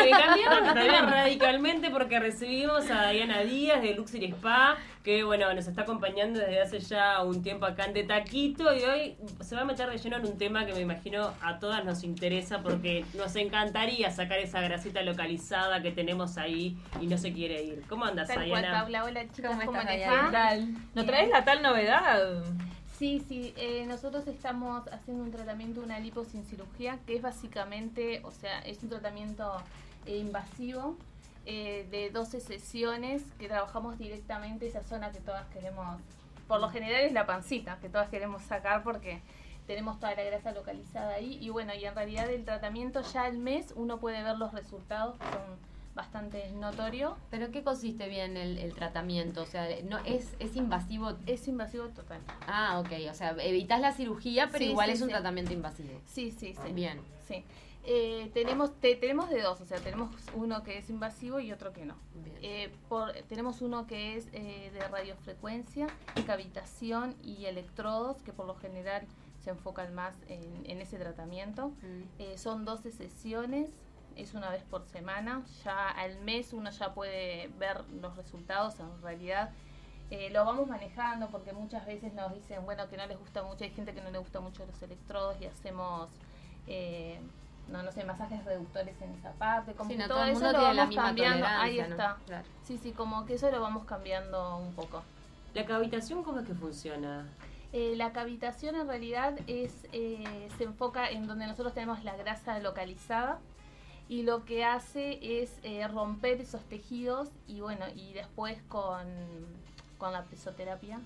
Cambiamos radicalmente porque recibimos a Diana Díaz de Luxury Spa, que bueno, nos está acompañando desde hace ya un tiempo acá en De Taquito, y hoy se va a meter de lleno en un tema que me imagino a todas nos interesa, porque nos encantaría sacar esa grasita localizada que tenemos ahí y no se quiere ir. ¿Cómo andas, Diana? Hola chicas, ¿cómo estás, les Diana? va? ¿Qué tal? ¿No traes la tal novedad? Sí, nosotros estamos haciendo un tratamiento, una lipo sin cirugía, que es básicamente, o sea, es un tratamiento invasivo de 12 sesiones que trabajamos directamente esa zona que todas queremos, por lo general es la pancita, que todas queremos sacar porque tenemos toda la grasa localizada ahí. Y bueno, y en realidad el tratamiento ya al mes uno puede ver los resultados, que son bastante notorios. ¿Pero qué consiste bien el tratamiento? O sea, no es invasivo. Es invasivo total. Ah, ok. O sea, evitas la cirugía, pero Sí, igual sí, es un sí. tratamiento invasivo. Sí. Bien. Sí. Tenemos de dos, o sea, tenemos uno que es invasivo y otro que no. Bien. Tenemos uno que es de radiofrecuencia, cavitación y electrodos, que por lo general se enfocan más en ese tratamiento. Son 12 sesiones, es una vez por semana. Ya al mes uno ya puede ver los resultados. En realidad lo vamos manejando porque muchas veces nos dicen, bueno, que no les gusta mucho, hay gente que no le gusta mucho los electrodos y hacemos... no sé, masajes reductores en esa parte, como Sí, que no, todo todo el eso mundo lo tiene la vamos misma cambiando, ahí tolerancia, ¿no? está. Claro. Sí, como que eso lo vamos cambiando un poco. ¿La cavitación cómo es que funciona? La cavitación en realidad se enfoca en donde nosotros tenemos la grasa localizada y lo que hace es romper esos tejidos y bueno, y después con la presoterapia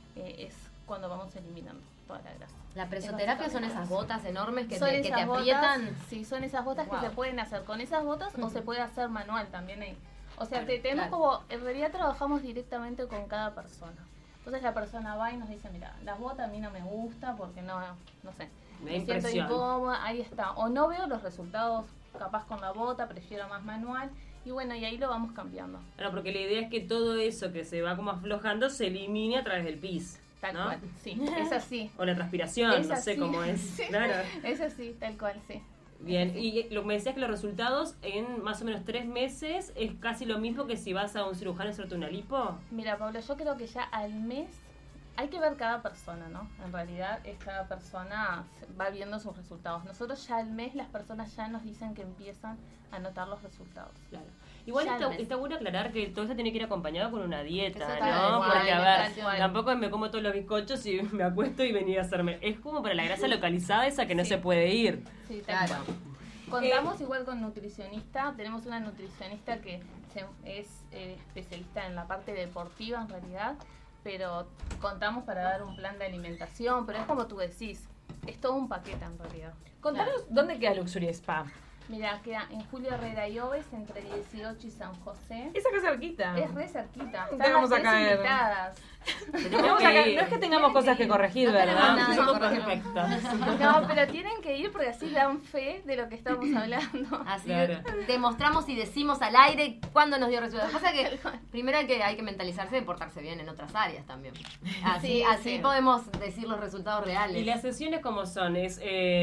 es cuando vamos eliminando toda la grasa. ¿La presoterapia son esas botas enormes que Son te esas aprietan? botas, sí, son esas botas Wow. que se pueden hacer con esas botas o se puede hacer manual también ahí. O sea, Claro, tenemos claro. como, en realidad trabajamos directamente con cada persona. Entonces la persona va y nos dice, mira, las botas a mí no me gusta porque no sé, Me da me siento impresión. incómoda, ahí está. O no veo los resultados capaz con la bota, prefiero más manual. Y bueno, y ahí lo vamos cambiando. Bueno, porque la idea es que todo eso que se va como aflojando se elimine a través del pis, Tal ¿no? cual, sí, es así. O la transpiración, Es no sé así. cómo es. Sí. Claro. Es así, tal cual, sí. Bien, y lo que me decías que los resultados en más o menos 3 meses es casi lo mismo que si vas a un cirujano a hacerte una lipo. Mira, Pablo, yo creo que ya al mes hay que ver cada persona, ¿no? En realidad, cada persona va viendo sus resultados. Nosotros ya al mes las personas ya nos dicen que empiezan a notar los resultados. Claro. Igual Ya al mes. está bueno aclarar que todo esto tiene que ir acompañado con una dieta, Eso ¿no? tal cual, Porque, a tal ver, cual. tampoco me como todos los bizcochos y me acuesto y venía a hacerme. Es como para la grasa localizada esa que no Sí. se puede ir. Sí, tal Claro. cual. Contamos igual con nutricionista. Tenemos una nutricionista que es especialista en la parte deportiva en realidad, pero contamos para dar un plan de alimentación, pero es como tú decís, es todo un paquete en realidad. Contanos, ¿dónde queda Luxury Spa? Mira, queda en Julio Herrera y Oves, entre 18 y San José. Es acá cerquita. Es re cerquita. Te Están vamos las a tres caer. invitadas. Tenemos acá- no es que tengamos cosas que corregir, No tenemos ¿verdad? nada. Somos correcto. perfectos. No, pero tienen que ir porque así dan fe de lo que estamos hablando. Así Claro. demostramos y decimos al aire cuándo nos dio resultados. Lo que pasa es que primero hay que mentalizarse de portarse bien en otras áreas también. Así Sí. podemos decir los resultados reales. ¿Y las sesiones cómo son? ¿Es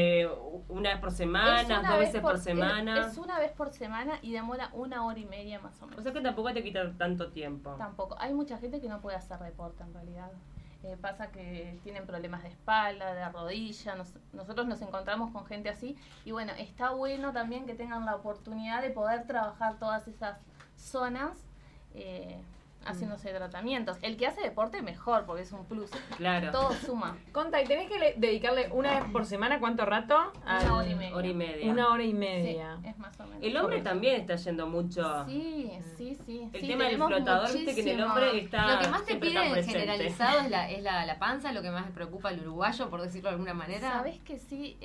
una vez por semana, Es una 2 vez veces por semana? Es una vez por semana y demora 1 hora y media más o O menos. sea que tampoco te quita tanto tiempo. Tampoco. Hay mucha gente que no puede hacer deporte en realidad. Pasa que tienen problemas de espalda, de rodilla. Nosotros nos encontramos con gente así. Y bueno, está bueno también que tengan la oportunidad de poder trabajar todas esas zonas haciéndose tratamientos. El que hace deporte mejor porque es un plus. Claro. Todo suma. Conta, ¿y tenés que dedicarle una vez por semana cuánto rato? Una hora y media. Hora y media. Una hora y Sí, media. es más o menos. El hombre también está yendo mucho. Sí. El Sí, tema del tenemos flotador, viste que en el hombre muchísimo. está. Lo que más te siempre está piden presente. generalizado es la panza, lo que más le preocupa al uruguayo, por decirlo de alguna manera. Sabes que sí,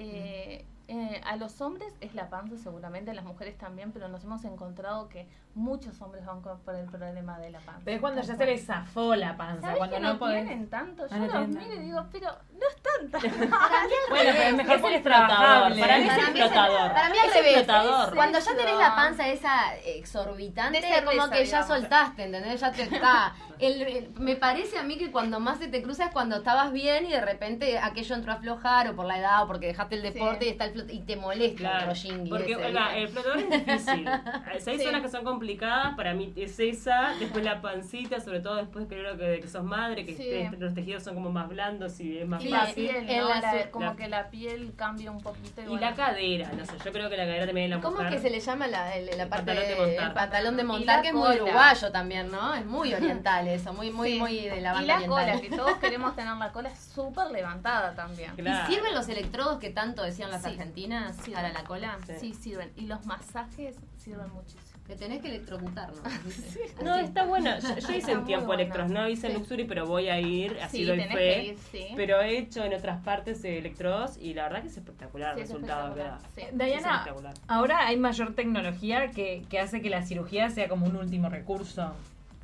a los hombres es la panza seguramente, a las mujeres también, pero nos hemos encontrado que muchos hombres van por el problema de la panza. Pero es cuando ya se les zafó la panza, ¿Sabes cuando que no no podés. tienen tanto? Yo no los tienen miro y tanto. digo, pero no está encanta. Bueno, pero es mejor Es porque es explotador. trabajable. Para mí es Para mí es- explotador. Para mí Es al revés. explotador. Cuando ya tenés la panza esa exorbitante, De es como cerveza, que ya digamos. soltaste, ¿entendés? Ya te está. Me parece a mí que cuando más se te cruza es cuando estabas bien y de repente aquello entró a aflojar o por la edad o porque dejaste el deporte Sí. y está y te molesta el Claro, rollingui porque ese, oiga, ¿viste? el flotador es difícil. Si hay Sí. zonas que son complicadas, para mí es esa, después la pancita, sobre todo después creo que sos madre, que Sí. los tejidos son como más blandos y es más Y la fácil. piel, En ¿no? la- Como la- que la piel cambia un poquito. Y bueno. la cadera, no sé, yo creo que la cadera también en la ¿Cómo mujer. es que se le llama la parte pantalón de montar. el pantalón de Y montar, la que es muy cola. uruguayo también, ¿no? Es muy oriental eso, muy Sí. de la Y banda la oriental. cola, que todos queremos tener la cola súper levantada también. Claro. ¿Y sirven los electrodos que tanto decían las Sí. argentinas Sí. para la cola? Sí. Sí, sirven. Y los masajes sirven muchísimo. Que tenés que electrocutar, ¿no? No, está bueno. Yo hice Está un tiempo muy buena. electros, no hice en Sí. Luxury, pero voy a ir, así Sí, doy tenés fe. que ir, sí. Pero he hecho en otras partes electrodos y la verdad que es espectacular Sí, el es resultado que da. espectacular, sí. Es Diana, espectacular. ahora hay mayor tecnología que hace que la cirugía sea como un último recurso.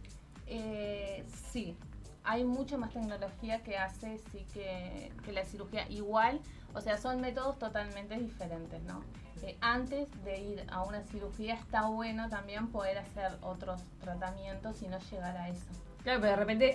Sí, hay mucha más tecnología que hace sí que la cirugía igual, o sea, son métodos totalmente diferentes, ¿no? Antes de ir a una cirugía está bueno también poder hacer otros tratamientos y no llegar a eso. Claro, pero de repente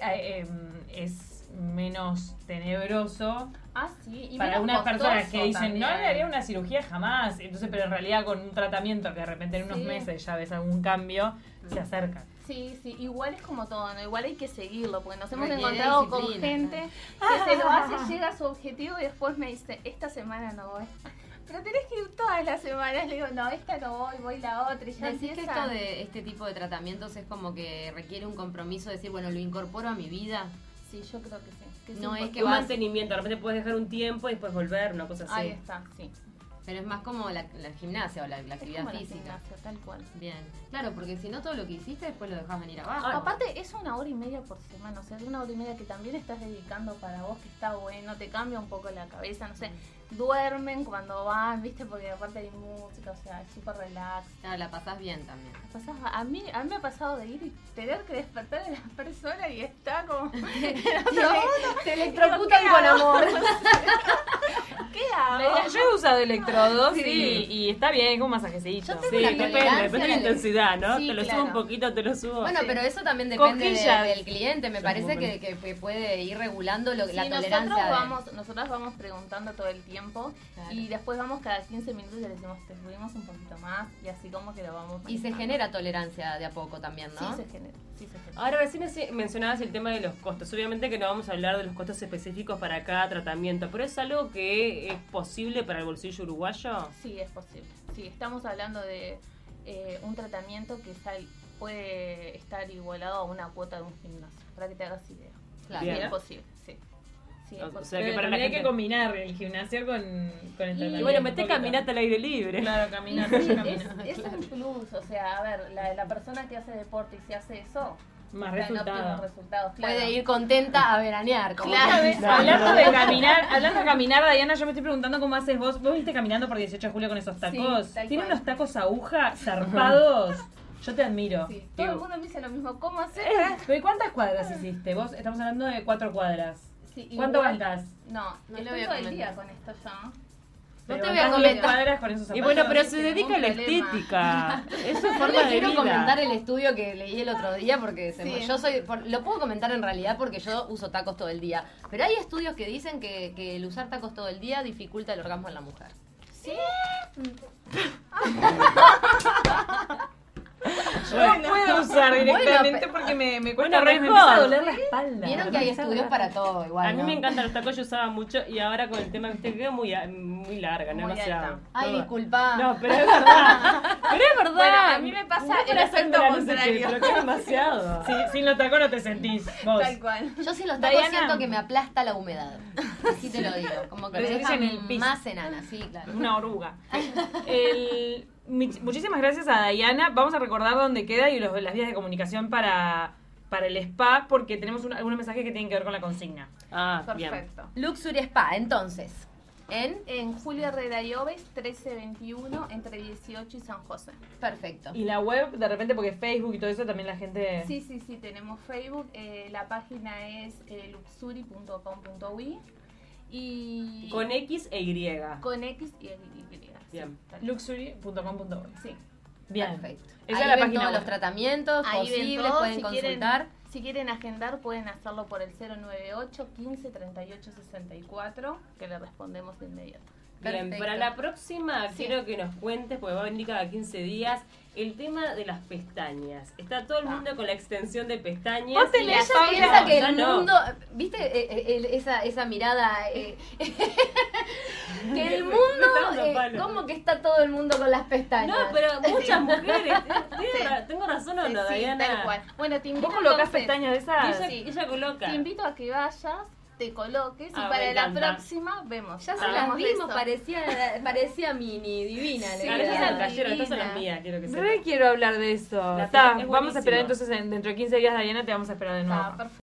es menos tenebroso Ah, sí, y para menos algunas personas costoso que dicen, no también. le haría una cirugía jamás. Entonces, pero en realidad con un tratamiento que de repente en unos Sí. meses ya ves algún cambio, se acercan. Sí, sí, igual es como todo, ¿no? Igual hay que seguirlo, porque nos hemos Requiere encontrado con disciplina, gente que se lo hace, llega a su objetivo y después me dice, esta semana no voy. Pero tenés que ir todas las semanas. Le digo, no, esta no voy la otra. Y ya Decís que empieza. esto de este tipo de tratamientos es como que requiere un compromiso de decir, bueno, lo incorporo a mi vida. Sí, yo creo que sí. Que No, es importante. que Un vas- mantenimiento, de repente puedes dejar un tiempo y después volver, una cosa así. Ahí está, sí. Pero es más como la gimnasia o la Es actividad como la física. gimnasia, tal cual. Bien. Claro, porque si no todo lo que hiciste después lo dejas venir abajo. Aparte, es 1 hora y media por semana. O sea, es 1 hora y media que también estás dedicando para vos, que está bueno, te cambia un poco la cabeza, no sé. Duermen cuando van, ¿viste? Porque aparte hay música, o sea, es súper relax. Claro, la pasás bien también. A mí me ha pasado de ir y tener que despertar a la persona y está como... Te electrocutan con amor. ¿Qué hago? Yo he usado electrodos Sí. y está bien, como un masajecito. Yo tengo Sí, una depende tolerancia de la a la- intensidad, ¿no? Sí, te lo claro. subo un poquito, te lo subo. Bueno, pero eso también depende Cosquillas. del cliente. Me Sí, parece muy que puede ir regulando la Sí, tolerancia. nosotras vamos preguntando todo el tiempo Claro. y después vamos cada 15 minutos y le decimos, te subimos un poquito más y así como que lo vamos Y se manejando. genera tolerancia de a poco también, ¿no? Sí, se genera. Sí, se genera. Ahora recién mencionabas el tema de los costos. Obviamente que no vamos a hablar de los costos específicos para cada tratamiento, pero es algo que es posible para el bolsillo uruguayo. Sí, es posible. Sí, estamos hablando de un tratamiento que puede estar igualado a una cuota de un gimnasio, para que te hagas idea. Claro. Sí, Bien. es posible, sí. Sí, es O posible. sea que Pero para la también hay gente... que combinar el gimnasio con el tratamiento. Y bueno, un meté poquito. caminata al aire libre. Claro, caminar, Sí, yo camino. es un plus, o sea, a ver, la persona que hace deporte y se hace eso, Más está en óptimos resultados. resultados, claro. Puede ir contenta a veranear. Como Claro. que- Hablando de caminar, Diana, yo me estoy preguntando cómo haces vos. ¿Vos viste caminando por 18 de julio con esos tacos? Sí, tal Tiene cual. unos tacos aguja zarpados. Yo te admiro. Sí, todo el mundo me dice lo mismo, ¿cómo hacer? Pero ¿y cuántas cuadras hiciste? Vos estamos hablando de 4 cuadras. Sí, ¿Cuánto igual- aguantás? No, No estoy le voy a todo el comentar. día con esto ya. No Pero te voy a aguantás 10 comentar. cuadras con esos zapatos. Y bueno, pero Sí, se tengo dedica a un la problema. estética. Eso es No forma le de quiero vida. comentar el estudio que leí el otro día porque Sí. yo soy lo puedo comentar en realidad porque yo uso tacos todo el día, pero hay estudios que dicen que el usar tacos todo el día dificulta el orgasmo en la mujer. Sí. Yo no puedo usar directamente Bueno, porque me cuesta Bueno, re, me mejor. empieza a doler la espalda. Vieron que hay estudios para todo igual. A mí ¿no? me encantan los tacos, yo usaba mucho y ahora con el tema que usted queda muy larga, no Muy demasiado. alta. Ay, Toda. disculpa. No, pero es verdad. Pero es verdad. Bueno, a mí me pasa No el para efecto hacerme la no sé qué, contrario. pero que es demasiado. Sí, sin los tacos no te sentís vos. Tal cual. Yo sin los tacos Diana. siento que me aplasta la humedad. Así te lo digo. Como que Pero me se dice deja en el piso. más enana, sí, claro. Una oruga. Muchísimas gracias a Diana. Vamos a recordar dónde queda y las vías de comunicación para el spa, porque tenemos algunos mensajes que tienen que ver con la consigna. Ah, bien. Perfecto. Luxury Spa, entonces. En Julio Herrera y Oves, 1321, entre 18 y San José. Perfecto. Y la web, de repente, porque Facebook y todo eso, también la gente... Sí, tenemos Facebook. La página es luxuri.com.uy Y Con X e Y. con X y Y. Bien. Luxury.com.uy. Sí. Bien. Perfecto. Esa Ahí es la ven página todos web. los tratamientos Ahí ven posibles, todo. pueden consultar. Si quieren agendar, pueden hacerlo por el 098 15 38 64, que le respondemos de inmediato. Bien, Perfecto. para la próxima Sí. quiero que nos cuentes, porque va a venir cada 15 días, el tema de las pestañas. Está todo el mundo con la extensión de pestañas. Vos y tenés, las Paula. Piensa que ya el no. mundo, ¿viste esa mirada? Que el Me mundo, está dando palo. ¿cómo que está todo el mundo con las pestañas? No, pero muchas mujeres. ¿Tengo razón o no, Sí, Diana? tal cual. Bueno, te invito ¿Vos colocás entonces- pestañas de esas? Ella, Sí. ella coloca. Te invito a que vayas, te coloques y Ah, me para la encanta. próxima vemos. Ya se Hablamos las de vimos, eso. parecía mini divina. Sí, le Claro, quedaba. esas son cayeron, estas son las divina. mías, quiero que sepas. Re quiero hablar de eso. La Está, es vamos a esperar buenísimo. entonces dentro de 15 días, Diana, te vamos a esperar de nuevo. Está perfecto.